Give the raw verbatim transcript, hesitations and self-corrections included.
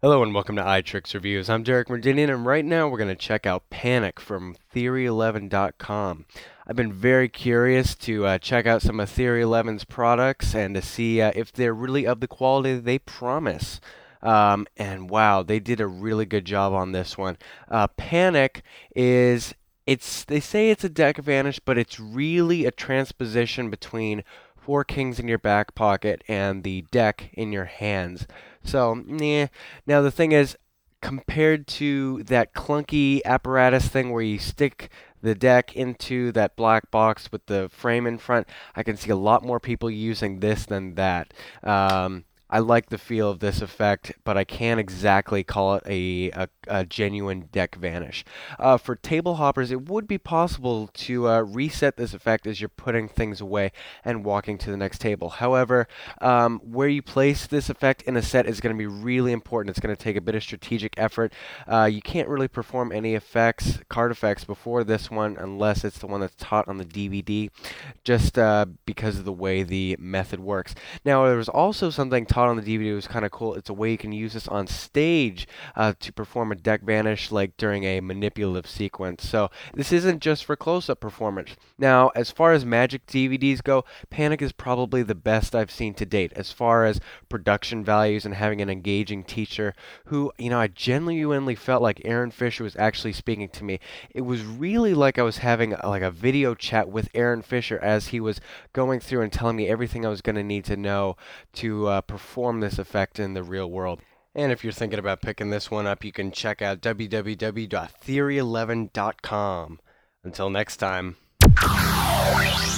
Hello and welcome to iTricks Reviews. I'm Derek Merdinian, and right now we're going to check out Panic from Theory eleven dot com. I've been very curious to uh, check out some of Theory eleven's products and to see uh, if they're really of the quality they promise. Um, and wow, they did a really good job on this one. Uh, Panic is it's they say it's a deck vanish, but it's really a transposition between four kings in your back pocket and the deck in your hands. So, yeah. Now the thing is, compared to that clunky apparatus thing where you stick the deck into that black box with the frame in front, I can see a lot more people using this than that. Um, I like the feel of this effect, but I can't exactly call it a, a, a genuine deck vanish. Uh, for table hoppers, it would be possible to uh, reset this effect as you're putting things away and walking to the next table. However, um, where you place this effect in a set is going to be really important. It's going to take a bit of strategic effort. Uh, you can't really perform any effects, card effects, before this one unless it's the one that's taught on the D V D, just uh, because of the way the method works. Now, there was also something taught on the D V D that was kind of cool. It's a way you can use this on stage uh, to perform a deck vanish, like during a manipulative sequence. So this isn't just for close-up performance. Now, as far as Magic D V Ds go, Panic is probably the best I've seen to date as far as production values and having an engaging teacher who, you know, I genuinely felt like Aaron Fisher was actually speaking to me. It was really like I was having a, like a video chat with Aaron Fisher as he was going through and telling me everything I was going to need to know to uh, perform this effect in the real world. And if you're thinking about picking this one up, you can check out w w w dot theory eleven dot com. Until next time.